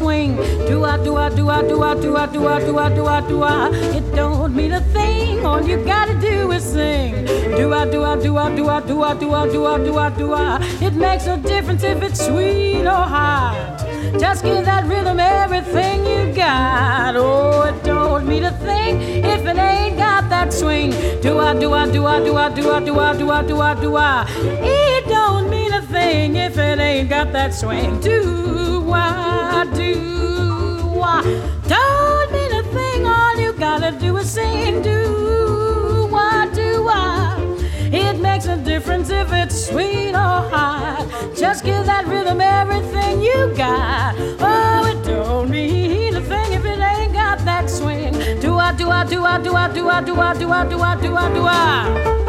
swing. Do I, do I, do I, do I, do I, do I, do I, do I, do I. It don't mean a thing. All you gotta do is sing. Do I, do I, do I, do I, do I, do I, do I, do I, do I. It makes no difference if it's sweet or hot. Just give that rhythm everything you got. Oh, it don't mean a thing if it ain't got that swing. Do I, do I, do I, do I, do I, do I, do I, do I, do I. It don't mean a thing if it ain't got that swing. Do I, do I. Don't mean a thing, all you gotta do is sing. Do I, do I. It makes a difference if it's sweet or hot. Just give that rhythm everything you got. Oh, it don't mean a thing if it ain't got that swing. Do I, do I, do I, do I, do I, do I, do I, do I, do I, do I.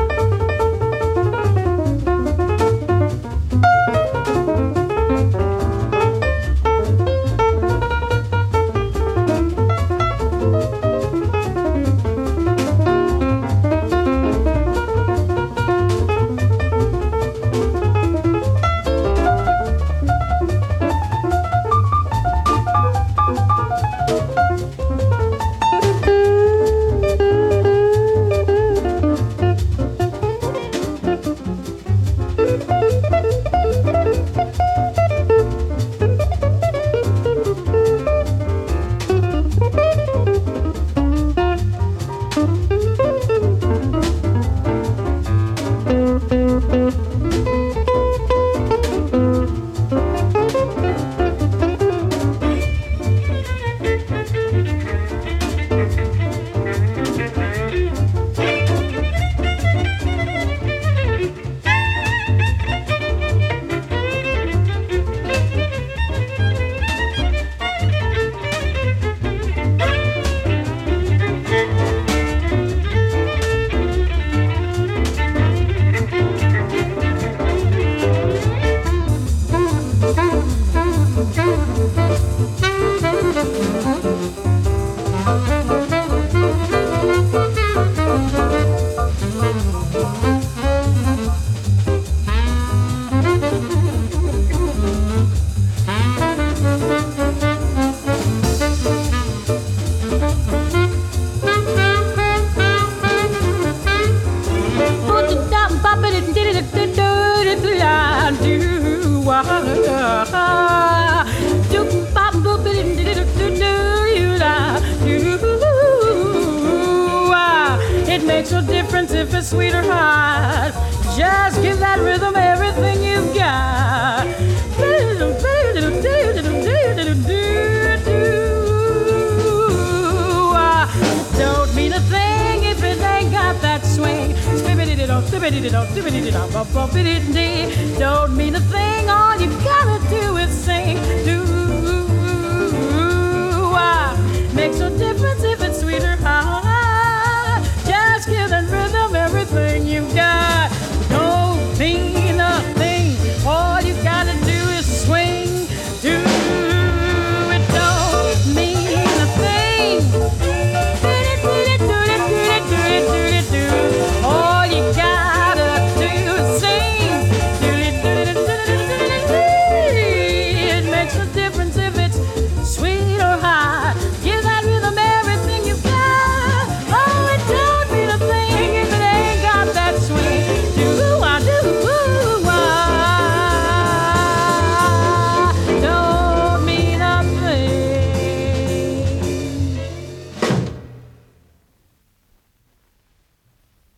It makes no difference if it's sweet or hot. Just give that rhythm everything you've got. Don't mean a thing if it ain't got that swing. Don't mean a thing, all you gotta do is sing. Makes no difference